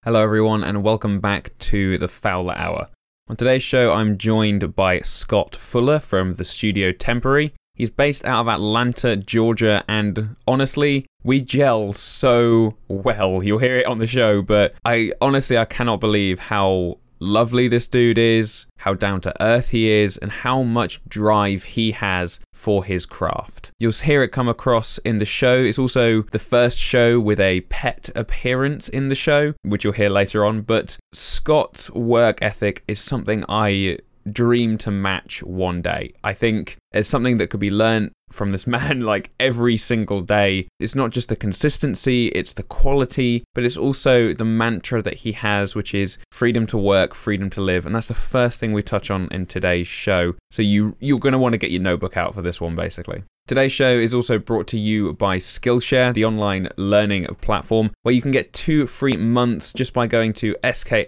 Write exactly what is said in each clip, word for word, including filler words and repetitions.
Hello everyone and welcome back to the Fowler Hour. On today's show I'm joined by Scott Fuller from the studio Temporary. He's based out of Atlanta, Georgia, and honestly, we gel so well. You'll hear it on the show, but I honestly I cannot believe how lovely this dude is, how down to earth he is, and how much drive he has for his craft. You'll hear it come across in the show. It's also the first show with a pet appearance in the show, which you'll hear later on, but Scott's work ethic is something I dream to match one day. I think it's something that could be learned from this man like every single day. It's not just the consistency, it's the quality, but it's also the mantra that he has, which is freedom to work, freedom to live. And that's the first thing we touch on in today's show. So you, you're going to want to get your notebook out for this one, basically. Today's show is also brought to you by Skillshare, the online learning platform, where you can get two free months just by going to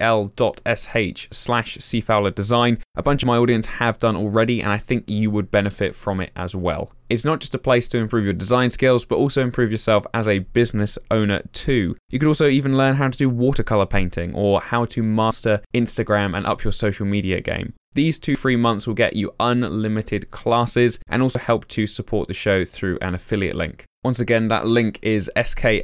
skl.sh slash cfowlerdesign. A bunch of my audience have done already, and I think you would benefit from it as well. It's not just a place to improve your design skills, but also improve yourself as a business owner too. You could also even learn how to do watercolor painting or how to master Instagram and up your social media game. These two free months will get you unlimited classes and also help to support the show through an affiliate link. Once again, that link is skl.sh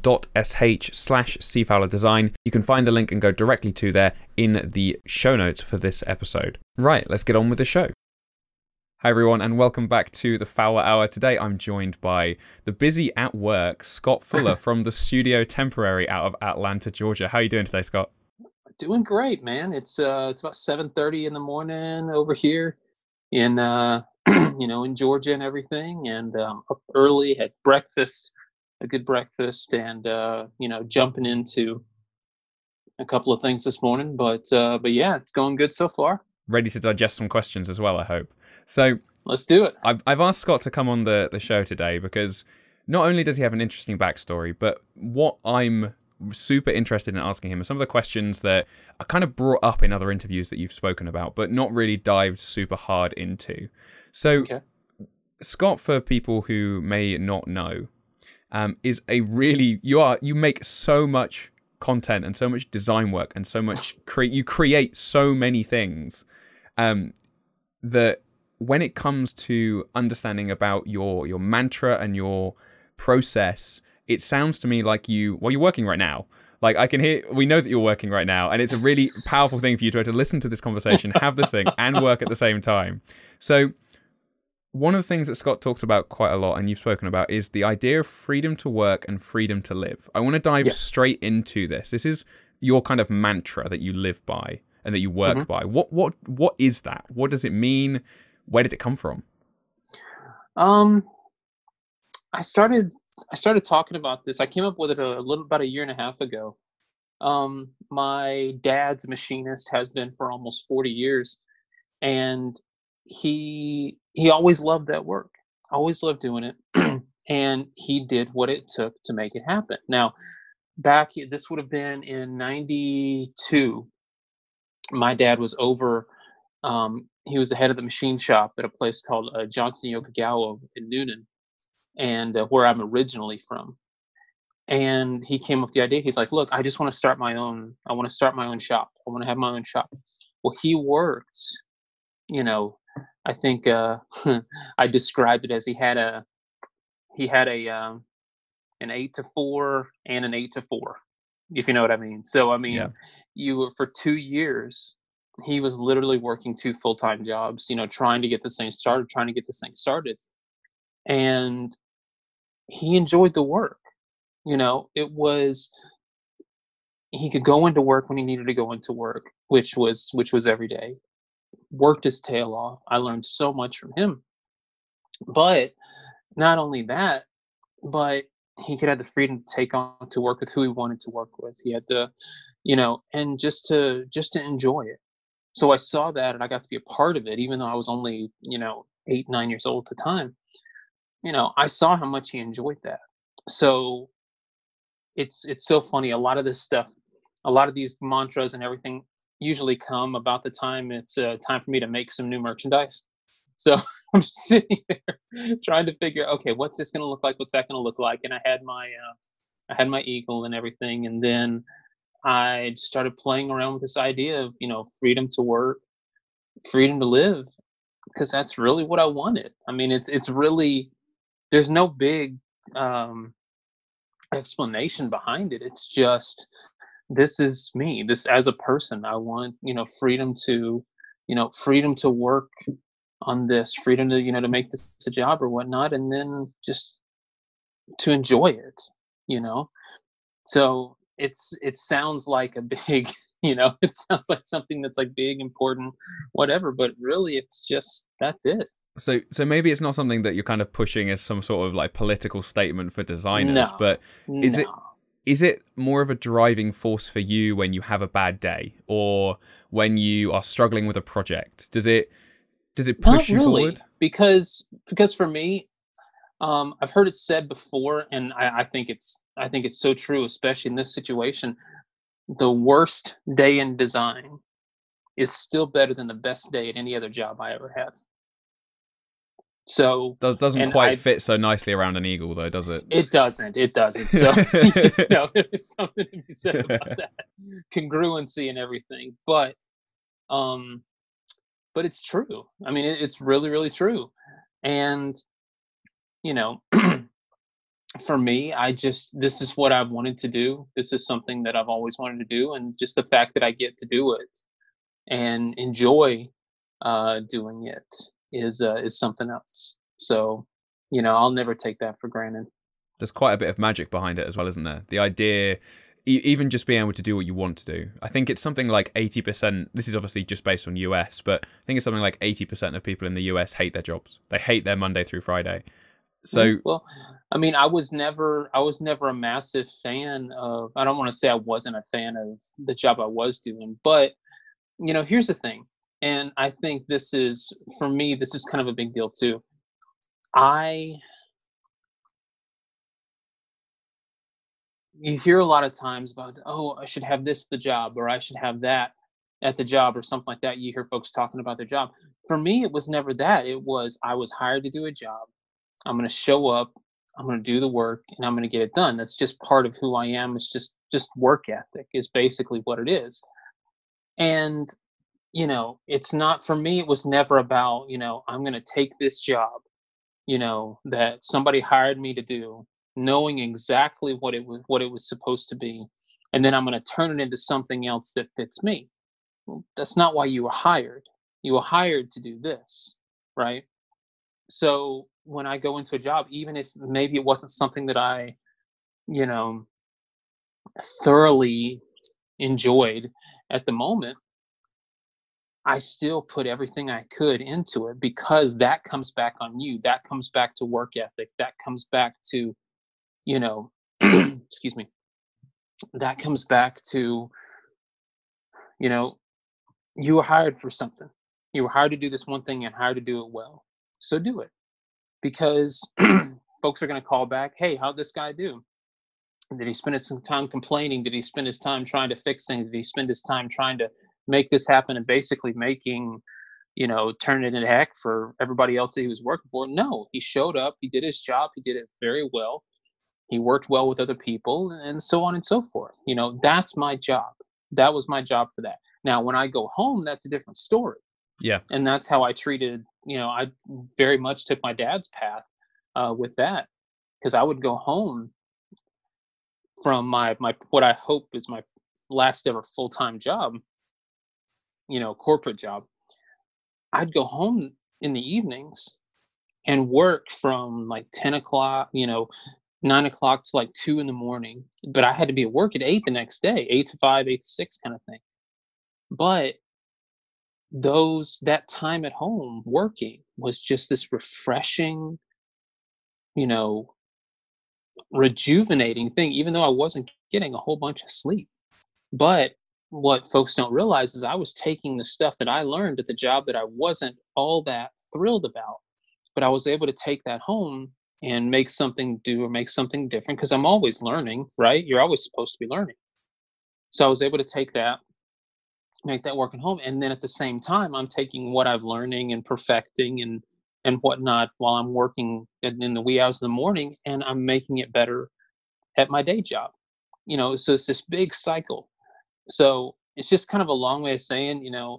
slash cfowlerdesign. You can find the link and go directly to there in the show notes for this episode. Right, let's get on with the show. Hi everyone and welcome back to the Fowler Hour. Today I'm joined by the busy at work Scott Fuller from the studio Temporary out of Atlanta, Georgia. How are you doing today, Scott? Doing great, man. It's uh it's about seven thirty in the morning over here in uh you know in Georgia and everything, and um up early, had breakfast, a good breakfast, and uh you know jumping into a couple of things this morning, but uh but yeah, it's going good so far. Ready to digest some questions as well, I hope. So let's do it. I've, I've asked Scott to come on the, the show today because not only does he have an interesting backstory, but what I'm super interested in asking him are some of the questions that are kind of brought up in other interviews that you've spoken about, but not really dived super hard into. So Okay. Scott, for people who may not know, um, is a really, you are, you make so much content and so much design work and so much, cre- you create so many things um, that when it comes to understanding about your your mantra and your process, it sounds to me like you, well, you're working right now. Like I can hear, we know that you're working right now, and it's a really powerful thing for you to be able to listen to this conversation, have this thing, and work at the same time. So one of the things that Scott talks about quite a lot, and you've spoken about, is the idea of freedom to work and freedom to live. I want to dive Yeah. straight into this. This is your kind of mantra that you live by and that you work Mm-hmm. by. What what what is that? What does it mean? Where did it come from? Um, I started I started talking about this. I came up with it a, a little about a year and a half ago. Um, my dad's a machinist, has been for almost forty years, and he he always loved that work. Always loved doing it, and he did what it took to make it happen. Now, back this would have been in ninety-two. My dad was over. Um, he was the head of the machine shop at a place called uh, Johnson Yokogawa in Noonan, and uh, where I'm originally from. And he came up with the idea. He's like, "Look, I just want to start my own. I want to start my own shop. I want to have my own shop." Well, he worked. You know, I think uh, I described it as he had a he had a um, an eight to four and an eight to four, if you know what I mean. So I mean, Yeah. you were for two years. He was literally working two full time jobs. You know, trying to get this thing started, trying to get this thing started, and he enjoyed the work. You know, it was he could go into work when he needed to go into work, which was which was every day. Worked his tail off. I learned so much from him. But not only that, but he could have the freedom to take on to work with who he wanted to work with. He had the, you know, and just to just to enjoy it. So I saw that and I got to be a part of it, even though I was only, you know, eight, nine years old at the time. You know, I saw how much he enjoyed that. So it's it's so funny. A lot of this stuff, a lot of these mantras and everything usually come about the time it's uh, time for me to make some new merchandise. So I'm sitting there trying to figure, okay, what's this going to look like? What's that going to look like? And I had my, uh, I had my eagle and everything, and then I just started playing around with this idea of, you know, freedom to work, freedom to live, because that's really what I wanted. I mean, it's it's really there's no big um explanation behind it. It's just this is me. This as a person, I want, you know, freedom to, you know, freedom to work on this, freedom to, you know, to make this a job or whatnot, and then just to enjoy it, you know? So it's it sounds like a big, you know, it sounds like something that's like big, important, whatever, but really it's just that's it. So, so maybe it's not something that you're kind of pushing as some sort of like political statement for designers, No, but is it no. is it more of a driving force for you when you have a bad day or when you are struggling with a project? Does it does it Not push you really, forward? because because for me, um, I've heard it said before, and I, I think it's I think it's so true, especially in this situation. The worst day in design is still better than the best day at any other job I ever had. So, That doesn't and quite I fit so nicely around an eagle, though, does it? it doesn't, it doesn't. So, you know, it's something to be said about that congruency and everything. But, um, but it's true. I mean, it, it's really, really true. And you know, for me, I just this is what I've wanted to do. This is something that I've always wanted to do, and just the fact that I get to do it and enjoy uh, doing it is uh, is something else. So, you know, I'll never take that for granted. There's quite a bit of magic behind it as well, isn't there? The idea, e- even just being able to do what you want to do. I think it's something like eighty percent. This is obviously just based on U S, but I think it's something like eighty percent of people in the U S hate their jobs. They hate their Monday through Friday. Yeah, So well, I mean, I was never I was never a massive fan of. I don't want to say I wasn't a fan of the job I was doing, but you know, here's the thing, and I think this is for me. This is kind of a big deal too. I You hear a lot of times about, oh, I should have this at the job, or I should have that at the job, or something like that. You hear folks talking about their job. For me, it was never that. It was I was hired to do a job. I'm going to show up. I'm going to do the work, and I'm going to get it done. That's just part of who I am. It's just just work ethic is basically what it is. And you know, it's not for me. It was never about, you know, I'm going to take this job, you know, that somebody hired me to do, knowing exactly what it was what it was supposed to be, and then I'm going to turn it into something else that fits me. Well, that's not why you were hired. You were hired to do this, right? So when I go into a job, even if maybe it wasn't something that I, you know, thoroughly enjoyed at the moment, I still put everything I could into it, because that comes back on you. That comes back to work ethic. That comes back to, you know, excuse me, that comes back to, you know, you were hired for something. You were hired to do this one thing and hired to do it well. So do it, because folks are going to call back, hey, how'd this guy do? Did he spend his time complaining? Did he spend his time trying to fix things? Did he spend his time trying to make this happen and basically making, you know, turn it into heck for everybody else that he was working for? No, he showed up, he did his job, he did it very well. He worked well with other people, and so on and so forth. You know, that's my job. That was my job for that. Now, when I go home, that's a different story. yeah, And that's how I treated, you know, I very much took my dad's path uh, with that, because I would go home from my my what I hope is my last ever full time job, you know, corporate job. I'd go home in the evenings and work from like ten o'clock, you know, nine o'clock to like two in the morning. But I had to be at work at eight the next day, eight to five, eight to six kind of thing. But those that time at home working was just this refreshing, you know, rejuvenating thing, even though I wasn't getting a whole bunch of sleep. But what folks don't realize is I was taking the stuff that I learned at the job that I wasn't all that thrilled about, but I was able to take that home and make something do or make something different, because I'm always learning, right? You're always supposed to be learning. So I was able to take that, make that work at home, and then at the same time, I'm taking what I'm learning and perfecting and and whatnot while I'm working in, in the wee hours of the morning, and I'm making it better at my day job. You know, so it's this big cycle. So it's just kind of a long way of saying, you know,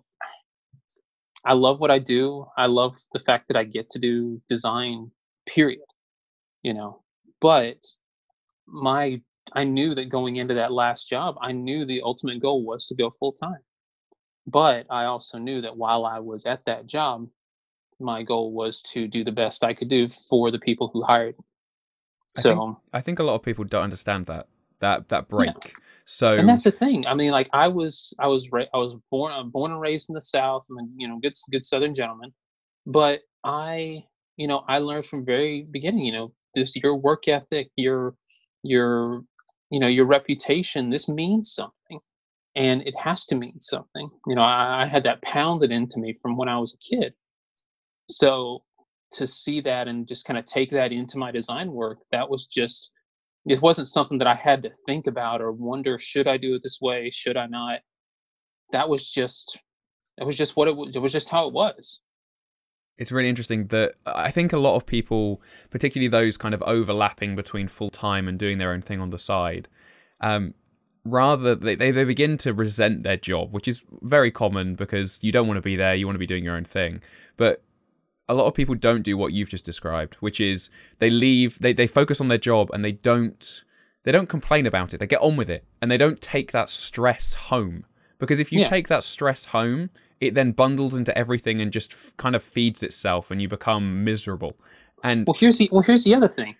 I love what I do. I love the fact that I get to do design, period, you know. But my I knew that going into that last job, I knew the ultimate goal was to go full time. But I also knew that while I was at that job, my goal was to do the best I could do for the people who hired me. I think So, I think a lot of people don't understand that that that yeah. break. And So that's the thing. I mean, like I was, I was, ra- I was born, I'm born and raised in the South. I'm a, you know, good, good Southern gentleman. But I, you know, I learned from very beginning. You know, this your work ethic, your, your, you know, your reputation. This means something, and it has to mean something. You know, I, I had that pounded into me from when I was a kid. So to see that and just kind of take that into my design work, that was just it wasn't something that I had to think about or wonder, should I do it this way? Should I not? That was just it was just what it was. It was just how it was. it's really interesting that I think a lot of people, particularly those kind of overlapping between full time and doing their own thing on the side, um, rather they, they they begin to resent their job, which is very common because you don't want to be there, you want to be doing your own thing. But a lot of people don't do what you've just described, which is they leave, they, they focus on their job and they don't they don't complain about it. They get on with it and they don't take that stress home. Because if you Yeah. take that stress home, it then bundles into everything and just f- kind of feeds itself and you become miserable. And Well, here's the well here's the other thing.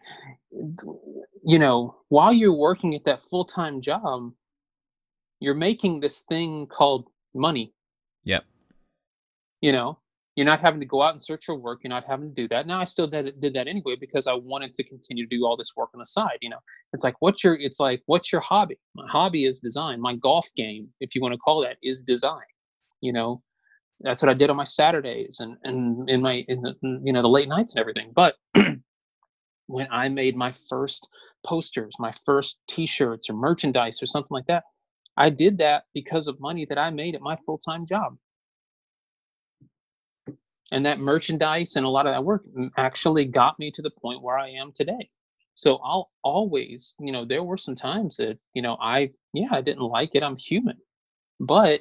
You know, while you're working at that full time job, you're making this thing called money. yeah, You know, you're not having to go out and search for work. You're not having to do that. Now, I still did, did that anyway because I wanted to continue to do all this work on the side. You know, it's like what's your it's like what's your hobby? My hobby is design. My golf game, if you want to call that, is design. You know, that's what I did on my Saturdays and and in my in the you know the late nights and everything. But when I made my first posters, my first T-shirts or merchandise or something like that, I did that because of money that I made at my full time job. And that merchandise and a lot of that work m- actually got me to the point where I am today. So I'll always, you know, there were some times that, you know, I, yeah, I didn't like it. I'm human, but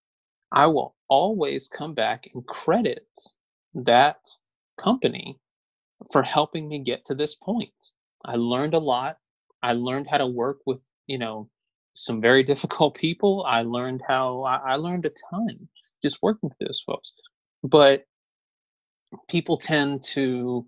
I will always come back and credit that company for helping me get to this point. I learned a lot. I learned how to work with, you know, some very difficult people. I learned how I, I learned a ton just working with those folks. But people tend to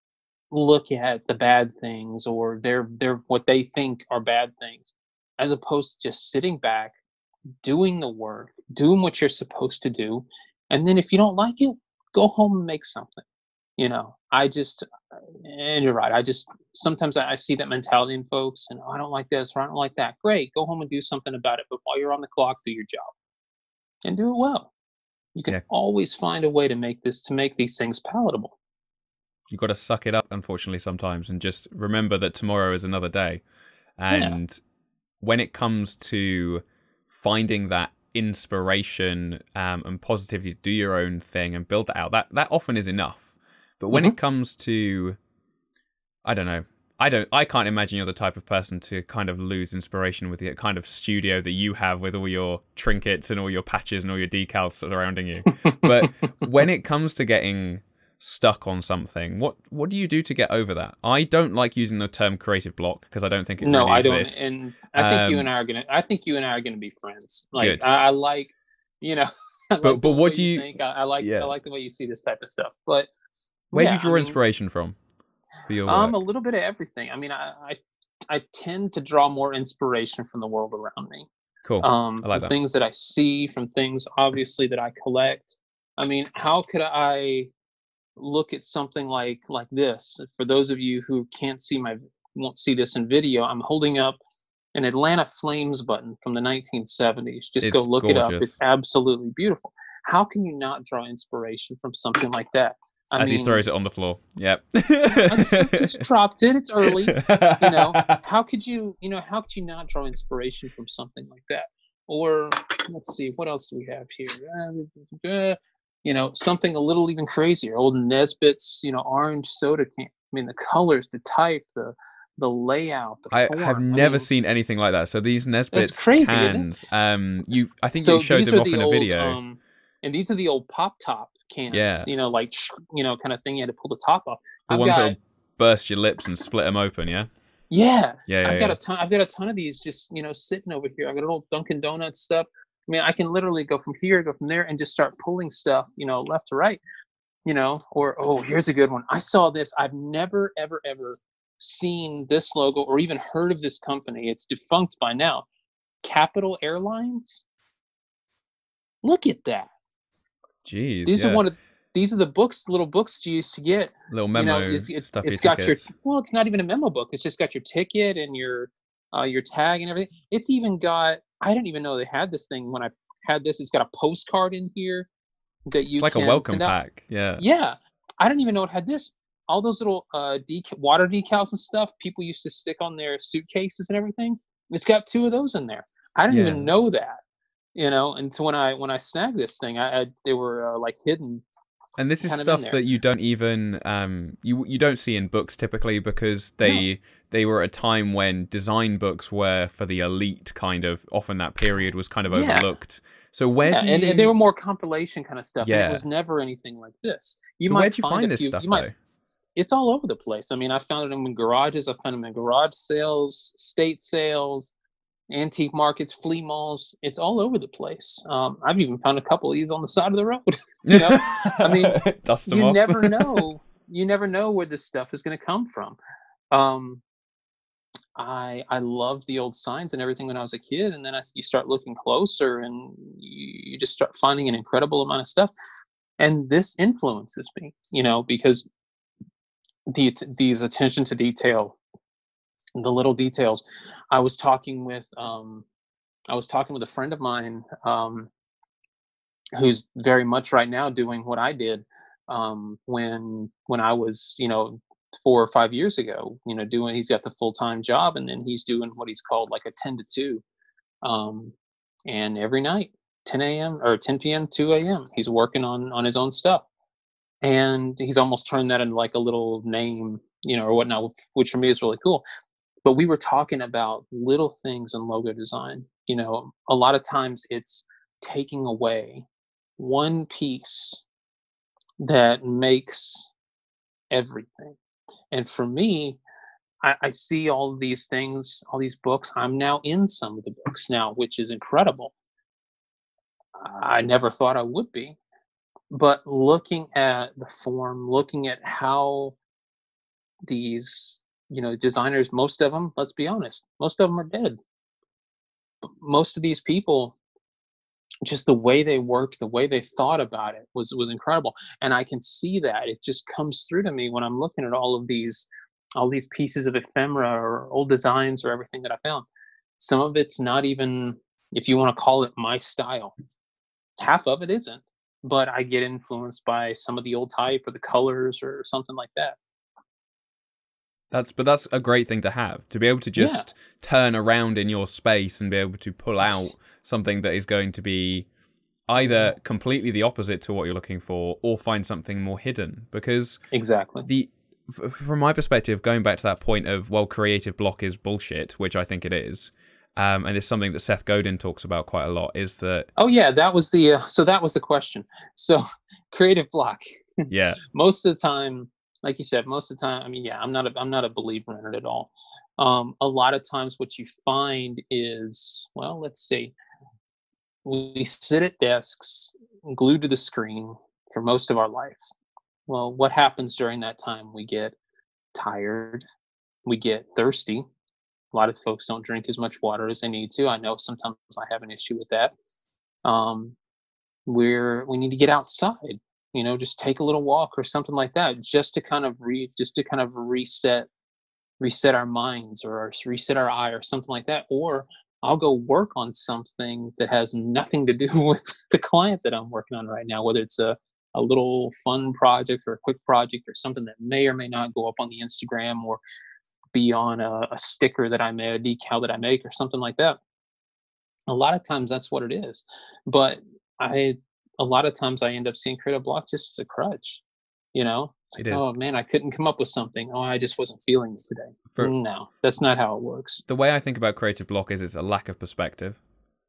look at the bad things or their their what they think are bad things as opposed to just sitting back doing the work doing what you're supposed to do, and then if you don't like it, go home and make something. You know, I just and you're right, I just sometimes i, I see that mentality in folks, and, "Oh, I don't like this or I don't like that." Great, go home and do something about it, but while you're on the clock, do your job and do it well. You can yeah, always find a way to make this to make these things palatable. you've got to suck it up, unfortunately, sometimes, and just remember that tomorrow is another day. Yeah. And when it comes to finding that inspiration um, and positivity to do your own thing and build that out, that that often is enough. But when Hmm. it comes to, I don't know, I don't, I can't imagine you're the type of person to kind of lose inspiration with the kind of studio that you have with all your trinkets and all your patches and all your decals surrounding you. But when it comes to getting stuck on something, what what do you do to get over that? I don't like using the term creative block because I don't think it No, really I don't, exists. and I think you and Um, I are gonna. I think you and I are gonna be friends. Like good, I, I like, you know, I but like the but way what do you you? think. I, I like, I Yeah, like the way you see this type of stuff. But where do you yeah, I draw mean, inspiration from for your um, a work? little bit of everything. I mean, I, I, I tend to draw more inspiration from the world around me, Cool, um, I from like that. things that I see, from things obviously that I collect. I mean, how could I look at something like like this? For those of you who can't see my won't see this in video, I'm holding up an Atlanta Flames button from the nineteen seventies. Just It's go look it up. It's gorgeous. absolutely beautiful. How can you not draw inspiration from something like that? I As he mean, throws it on the floor. Yep. I, I just dropped it. It's early. You know, how could you, you know, how could you not draw inspiration from something like that? Or let's see, what else do we have here? Uh, you know, something a little even crazier. Old Nesbitt's, you know, orange soda can. I mean, the colors, the type, the the layout, the I have form. I never mean, seen anything like that. So these it's Nesbit's crazy, isn't it? cans, um, you I think you So showed these them are off the in a old, video. um, and these are the old pop top cans. Yeah, You know, like you know, kind of thing. You had to pull the top off. the I've ones got that'll burst your lips and split them open. Yeah, yeah, yeah, yeah, I've got yeah. a ton. I've got a ton of these just you know sitting over here. I've got an old Dunkin' Donuts stuff. I mean, I can literally go from here, go from there, and just start pulling stuff. You know, left to right. You know, or oh, here's a good one. I saw this. I've never, ever, ever seen this logo or even heard of this company. It's defunct by now. Capital Airlines. Look at that. Jeez, These are yeah. one of these are the books, little books you used to get. Little You know, memo it's it's stuff, your it's got your tickets. well, it's not even a memo book. It's just got your ticket and your uh, your tag and everything. It's even got. I didn't even know they had this thing when I had this. It's got a postcard in here that It's you like a can welcome send out. pack. Yeah. Yeah, I didn't even know it had this. All those little uh, dec- water decals and stuff people used to stick on their suitcases and everything. It's got two of those in there. I didn't Yeah. even know that, you know. Until when I when I snagged this thing, I, I they were uh, like hidden, And this is kind of in stuff there. that you don't even um you you don't see in books typically because No. they they were at a time when design books were for the elite kind of often that period was kind of Yeah, overlooked. So where yeah, do and, and they you were more compilation kind of stuff, and it yeah. was never anything like this. You So where might do you find a find this few. stuff You might. though? It's all over the place. I mean, I found them in garages. I found them in garage sales, estate sales, antique markets, flea malls. It's all over the place. Um, I've even found a couple of these on the side of the road. you know, I mean, Dust them you off. never know. You never know where this stuff is going to come from. Um, I I loved the old signs and everything when I was a kid, and then I, you start looking closer, and you, you just start finding an incredible amount of stuff. And this influences me, you know, because the these attention to detail, the little details. I was talking with um, I was talking with a friend of mine um, who's very much right now doing what I did um, when when I was, you know, four or five years ago. You know, doing he's got the full time job, and then he's doing what he's called like a ten to two, um, and every night, ten a m or ten p m, two a m. He's working on on his own stuff, and he's almost turned that into like a little name, you know, or whatnot, which for me is really cool. But we were talking about little things in logo design. You know, a lot of times it's taking away one piece that makes everything. And for me, I, I see all of these things, all these books. I'm now in some of the books now, which is incredible. I never thought I would be. But looking at the form, looking at how these, you know, designers, most of them, let's be honest, most of them are dead. Most of these people, just the way they worked, the way they thought about it was was incredible. And I can see that. It just comes through to me when I'm looking at all of these all these pieces of ephemera or old designs or everything that I found. Some of it's not even, if you want to call it my style. Half of it isn't, but I get influenced by some of the old type or the colors or something like that. That's but that's a great thing to have, to be able to Yeah, just turn around in your space and be able to pull out something that is going to be either completely the opposite to what you're looking for or find something more hidden. Because exactly. the f- from my perspective, going back to that point of, well, creative block is bullshit, which I think it is, um, and it's something that Seth Godin talks about quite a lot, is that Oh yeah, that was the uh, so that was the question. So creative block. yeah, Most of the time, like you said, most of the time, I mean, yeah, I'm not a I'm not a believer in it at all. Um, a lot of times, what you find is, well, let's see, we sit at desks glued to the screen for most of our life. Well, what happens during that time? We get tired, we get thirsty. A lot of folks don't drink as much water as they need to. I know sometimes I have an issue with that. Um, we're we need to get outside, you know, just take a little walk or something like that, just to kind of re just to kind of reset reset our minds or our, reset our eye or something like that. Or I'll go work on something that has nothing to do with the client that I'm working on right now, whether it's a a little fun project or a quick project or something that may or may not go up on the Instagram or be on a, a sticker that I made, a decal that I make or something like that. A lot of times that's what it is. But I a lot of times I end up seeing creative block just as a crutch, you know? It's It like, is. oh man, I couldn't come up with something. Oh, I just wasn't feeling it today. For, no, that's not how it works. The way I think about creative block is it's a lack of perspective.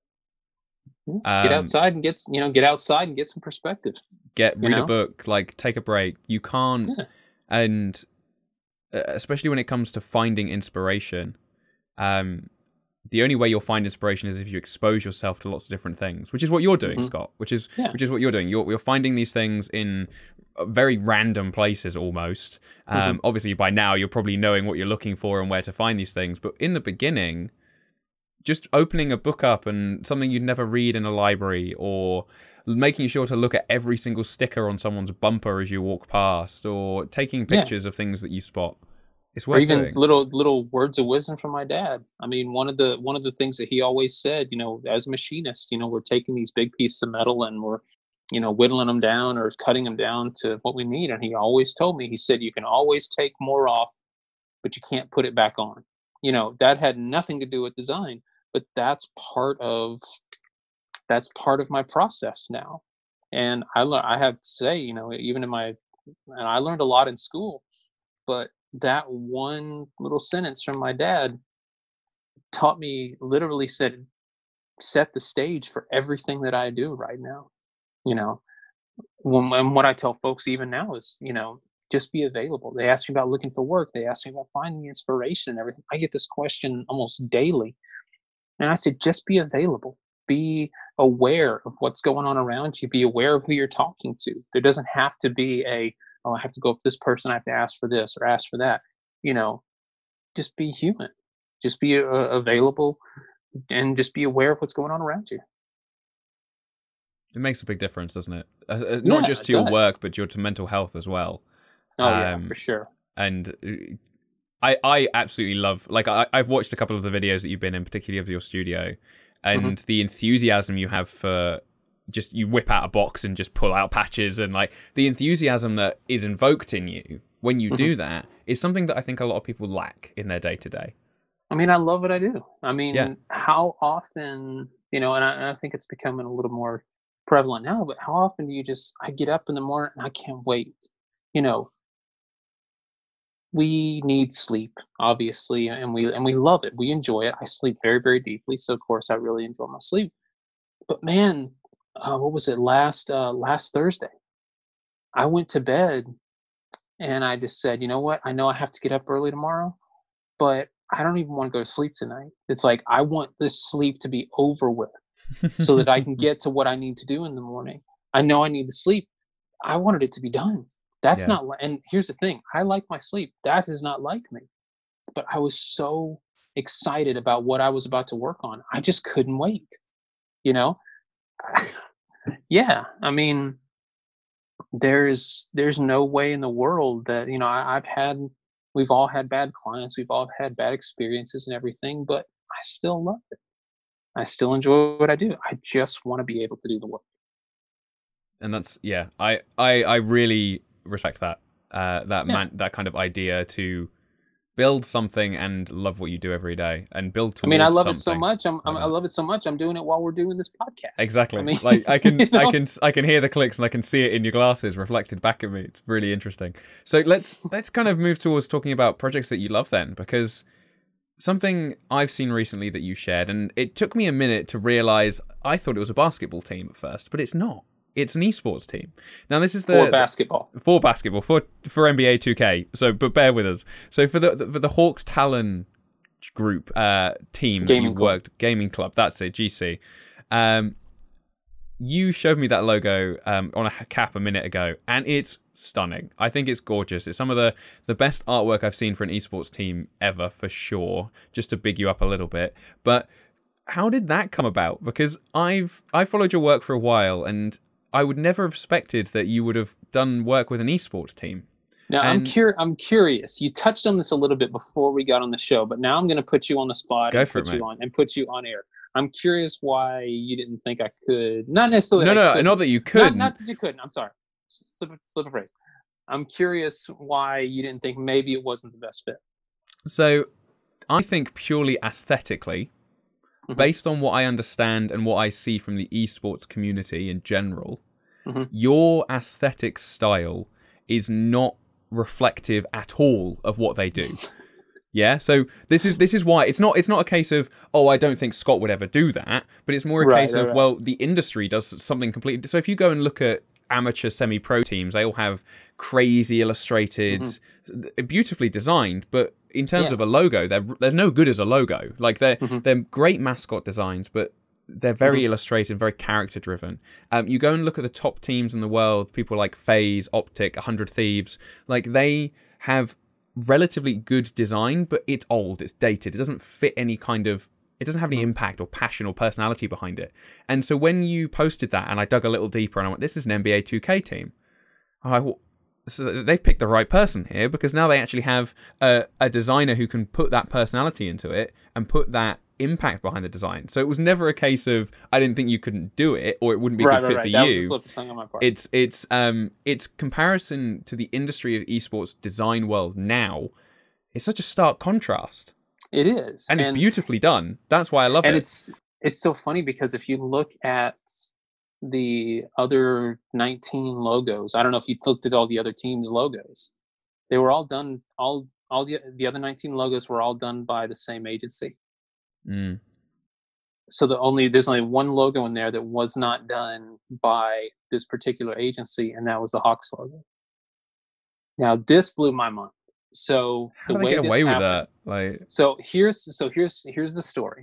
Get Um, outside and get you know get outside and get some perspective. get you read know? a book, like take a break. You can't, Yeah. and uh, especially when it comes to finding inspiration, um, the only way you'll find inspiration is if you expose yourself to lots of different things, which is what you're doing, Mm-hmm. Scott. Which is Yeah. which is what you're doing. You're you're finding these things in very random places almost. Um, Mm-hmm. Obviously, by now you're probably knowing what you're looking for and where to find these things. But in the beginning, just opening a book up and something you'd never read in a library, or making sure to look at every single sticker on someone's bumper as you walk past, or taking pictures yeah. of things that you spot. It's worth or even doing. little little words of wisdom from my dad. I mean, one of the one of the things that he always said, you know, as a machinist, you know, we're taking these big pieces of metal and we're, you know, whittling them down or cutting them down to what we need. And he always told me, he said, you can always take more off, but you can't put it back on. You know, that had nothing to do with design, but that's part of that's part of my process now. And I learned, I have to say, you know, even in my, and I learned a lot in school, but that one little sentence from my dad taught me, literally said, set the stage for everything that I do right now. You know, when, and what I tell folks even now is, you know, just be available. They ask me about looking for work. They ask me about finding inspiration and everything. I get this question almost daily. And I said, just be available. Be aware of what's going on around you. Be aware of who you're talking to. There doesn't have to be a, oh, I have to go up to this person. I have to ask for this or ask for that. You know, just be human. Just be uh, available and just be aware of what's going on around you. It makes a big difference, doesn't it? Uh, not yeah, just to your does. work, but your to mental health as well. Oh, um, yeah, for sure. And I, I absolutely love, like, I, I've watched a couple of the videos that you've been in, particularly of your studio, and mm-hmm. the enthusiasm you have for just, you whip out a box and just pull out patches, and like the enthusiasm that is invoked in you when you mm-hmm. do that is something that I think a lot of people lack in their day to day. I mean, I love what I do. I mean, yeah. how often, you know, and I, and I think it's becoming a little more prevalent now, but how often do you just, I get up in the morning and I can't wait, you know, we need sleep, obviously, and we and we love it. We enjoy it. I sleep very, very deeply, so of course I really enjoy my sleep. But man, uh, what was it last uh, last Thursday? I went to bed and I just said, you know what? I know I have to get up early tomorrow, but I don't even want to go to sleep tonight. It's like I want this sleep to be over with, so that I can get to what I need to do in the morning. I know I need to sleep. I wanted it to be done. That's yeah. not, and here's the thing, I like my sleep. That is not like me. But I was so excited about what I was about to work on. I just couldn't wait, you know? yeah, I mean, there's there's no way in the world that, you know, I, I've had, we've all had bad clients, we've all had bad experiences and everything, but I still love it. I still enjoy what I do. I just want to be able to do the work. And that's, yeah, I, I, I really respect that, uh, that yeah. man, that kind of idea to build something and love what you do every day and build towards I mean, I love something. it so much. I'm, I'm I love it so much. I'm doing it while we're doing this podcast. Exactly. I mean, like I can, you know? I can, I can hear the clicks and I can see it in your glasses reflected back at me. It's really interesting. So let's, let's kind of move towards talking about projects that you love then, because something I've seen recently that you shared, and it took me a minute to realize I thought it was a basketball team at first, but it's not. It's an esports team. Now this is the for basketball. For basketball for for N B A two K. So, but bear with us. So for the, the for the Hawks Talon group uh, team gaming that you club. worked gaming club. That's it. G C. Um, you showed me that logo um, on a cap a minute ago, and it's stunning. I think it's gorgeous. It's some of the, the best artwork I've seen for an esports team ever, for sure, just to big you up a little bit. But how did that come about? Because I've I followed your work for a while, and I would never have expected that you would have done work with an esports team. Now, and I'm, cur- I'm curious. You touched on this a little bit before we got on the show, but now I'm going to put you on the spot Go and for put it, you mate. on and put you on air. I'm curious why you didn't think I could. Not necessarily. No, that no, I no, not that you couldn't. Not, not that you couldn't. I'm sorry. Slip, slip a phrase. I'm curious why you didn't think maybe it wasn't the best fit. So, I think purely aesthetically, mm-hmm. based on what I understand and what I see from the esports community in general, mm-hmm. your aesthetic style is not reflective at all of what they do. Yeah, so this is this is why it's not it's not a case of, oh, I don't think Scott would ever do that, but it's more a Right, case right, of, right. well, the industry does something completely. So if you go and look at amateur semi-pro teams, they all have crazy illustrated, Mm-hmm. beautifully designed, but in terms Yeah. of a logo, they're they're no good as a logo. Like they're Mm-hmm. they're great mascot designs, but they're very Mhm. illustrated, very character driven. Um, you go and look at the top teams in the world, people like FaZe, Optic, one hundred Thieves, like they have relatively good design, but it's old, it's dated, it doesn't fit any kind of, it doesn't have any impact or passion or personality behind it. And so when you posted that and I dug a little deeper and I went, this is an N B A two K team. I thought, so they've picked the right person here, because now they actually have a, a designer who can put that personality into it and put that impact behind the design. So it was never a case of, I didn't think you couldn't do it or it wouldn't be a Right, good right, fit right. for That was a you. slip of the tongue on my part. It's it's um it's comparison to the industry of esports design world now. It's such a stark contrast, It is, and it's beautifully done. That's why I love and it. it's it's so funny because if you look at the other nineteen logos, I don't know if you looked at all the other teams' logos. They were all done. All all the the other nineteen logos were all done by the same agency. Mm. So the only there's only one logo in there that was not done by this particular agency, and that was the Hawks logo. Now this blew my mind. So How the do they way get this away with happened, that? Like, so here's so here's here's the story.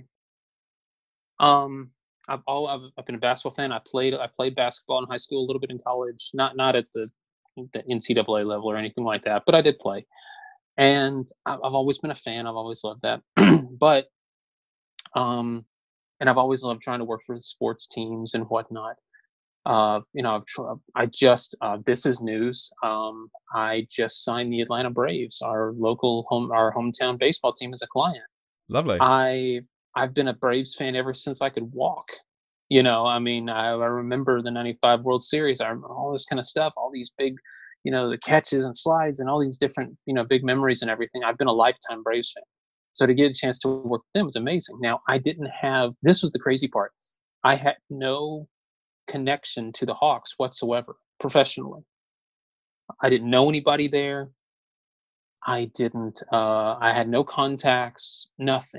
Um, I've all I've, I've been a basketball fan. I played I played basketball in high school, a little bit in college, not not at the the N C double A level or anything like that, but I did play. And I've I've always been a fan. I've always loved that. But um, and I've always loved trying to work for sports teams and whatnot. Uh, you know, I've tr- I just uh, this is news. Um, I just signed the Atlanta Braves, our local home, our hometown baseball team, as a client. lovely. I I've been a Braves fan ever since I could walk. You know, I mean, I, I remember the ninety-five World Series. I remember all this kind of stuff, all these big, you know, the catches and slides and all these different, you know, big memories and everything. I've been a lifetime Braves fan. So to get a chance to work with them was amazing. Now, I didn't have, this was the crazy part. I had no connection to the Hawks whatsoever professionally. I didn't know anybody there. I didn't, uh, I had no contacts, nothing.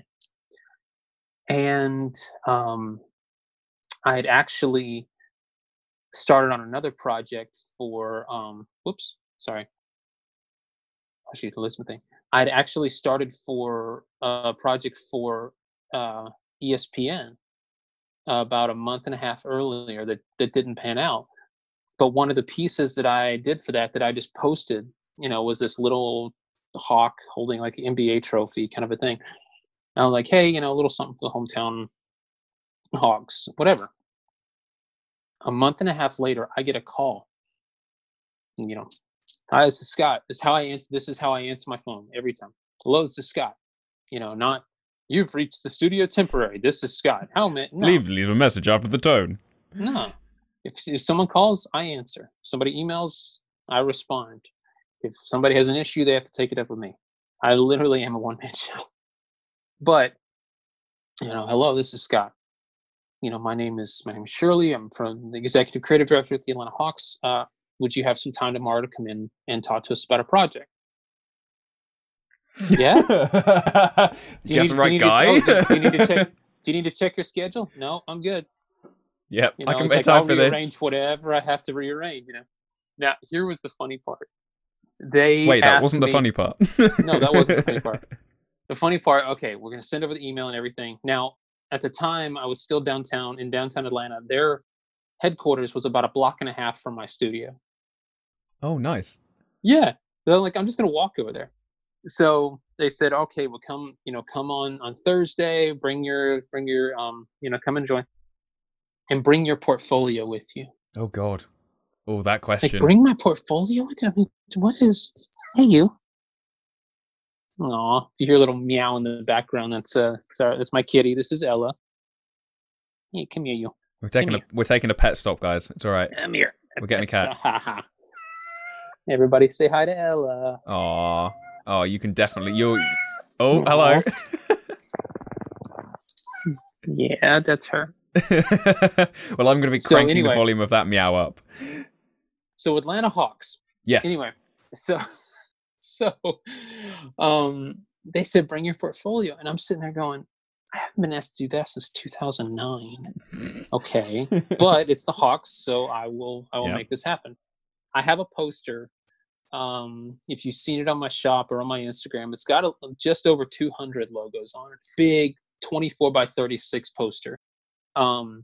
And um, I had actually started on another project for, um, whoops, sorry. Actually, the listen thing. I'd actually started for a project for uh, E S P N about a month and a half earlier that, that didn't pan out. But one of the pieces that I did for that, that I just posted, you know, was this little hawk holding like an N B A trophy kind of a thing. And I was like, hey, you know, a little something for the hometown Hawks, whatever. A month and a half later, I get a call. You know, hi, this is Scott. This is how I answer. This is how I answer my phone every time. Hello, this is Scott. You know, not you've reached the studio temporary. This is Scott. How man? No, Leave leave a message after the tone. no. If if someone calls, I answer. Somebody emails, I respond. If somebody has an issue, they have to take it up with me. I literally am a one man show. But you know, hello, this is Scott. You know, my name is my name is Shirley. I'm from the executive creative director at the Atlanta Hawks. Uh, would you have some time tomorrow to come in and talk to us about a project? Yeah. Do you, have the right need guy? To, oh, do, do you need to check? Do you need to check your schedule? No, I'm good. Yep, You know, I can it's make like, time I'll for rearrange this. whatever I have to rearrange. You know. Now, here was the funny part. They Wait, that asked wasn't the me- funny part. No, that wasn't the funny part. The funny part, okay, we're going to send over the email and everything. Now, at the time, I was still downtown in downtown Atlanta. Their headquarters was about a block and a half from my studio. Oh, nice. Yeah. They're like, I'm just going to walk over there. So they said, okay, well, come, you know, come on on Thursday, bring your, bring your, um, you know, come and join and bring your portfolio with you. Oh, God. Oh, that Like, question. bring my portfolio with you? I mean, what is, hey, you. Aw, you hear a little meow in the background. That's uh, sorry, that's my kitty. This is Ella. Hey, come here, you. We're taking a here. we're taking a pet stop, guys. It's all right. Come here. We're getting a cat. Ha ha. Everybody, say hi to Ella. Aw. Oh, you can definitely you. Oh, hello. Yeah, that's her. Well, I'm going to be So, cranking anyway. the volume of that meow up. So Atlanta Hawks. Yes. Anyway, so So, um, they said, "Bring your portfolio," and I'm sitting there going, "I haven't been asked to do that since two thousand nine. Okay, but it's the Hawks, so I will I will Yep. make this happen." I have a poster. Um, if you've seen it on my shop or on my Instagram, it's got a, just over two hundred logos on it. Big twenty-four by thirty-six poster. Um,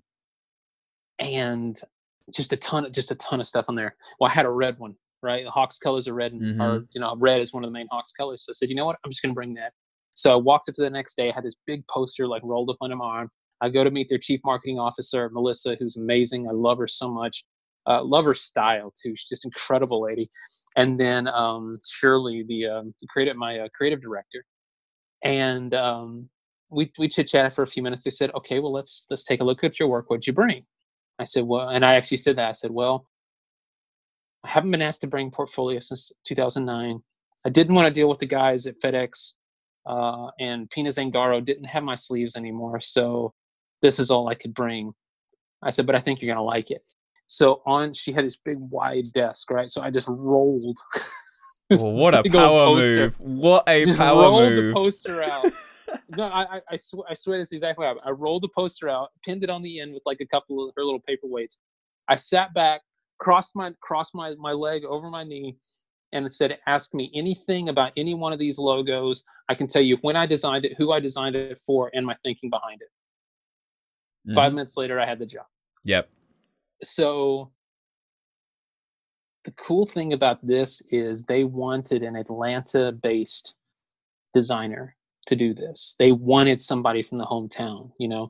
and just a ton of just a ton of stuff on there. Well, I had a red one, right? The Hawks colors are red, and Mm-hmm. or you know, red is one of the main Hawks colors. So I said, you know what? I'm just gonna bring that. So I walked up to the next day. I had this big poster like rolled up under my arm. I go to meet their chief marketing officer, Melissa, who's amazing. I love her so much. Uh, love her style too. She's just incredible lady. And then um, Shirley, the, um, the creative, my uh, creative director, and um, we we chit chatted for a few minutes. They said, okay, well let's let's take a look at your work. What'd you bring? I said, well, and I actually said that. I said, well, I haven't been asked to bring portfolio since two thousand nine. I didn't want to deal with the guys at FedEx, uh, and Pina Zangaro didn't have my sleeves anymore. So this is all I could bring. I said, but I think you're going to like it. So on, she had this big wide desk, right? So I just rolled this Well, what a big old power poster. move. What a Just power rolled move. the poster out. No, I, I, I, sw- I swear this is exactly how I rolled the poster out, pinned it on the end with like a couple of her little paperweights. I sat back, crossed my crossed my, my leg over my knee, and said, "Ask me anything about any one of these logos. I can tell you when I designed it, who I designed it for, and my thinking behind it." Mm-hmm. Five minutes later, I had the job. Yep. So the cool thing about this is they wanted an Atlanta-based designer to do this. They wanted somebody from the hometown, you know.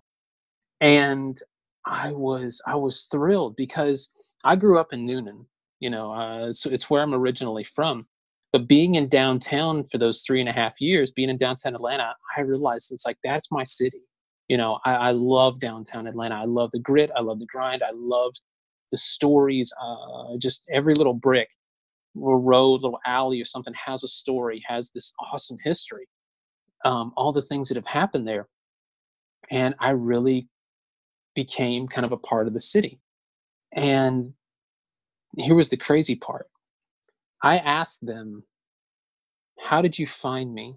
And I was I was thrilled because I grew up in Noonan, you know, uh, so it's where I'm originally from. But being in downtown for those three and a half years, being in downtown Atlanta, I realized it's like that's my city. You know, I, I love downtown Atlanta. I love the grit. I love the grind. I loved the stories. Uh, just every little brick, little road, little alley, or something has a story, has this awesome history. Um, all the things that have happened there, and I really became kind of a part of the city. And here was the crazy part. I asked them, "How did you find me?"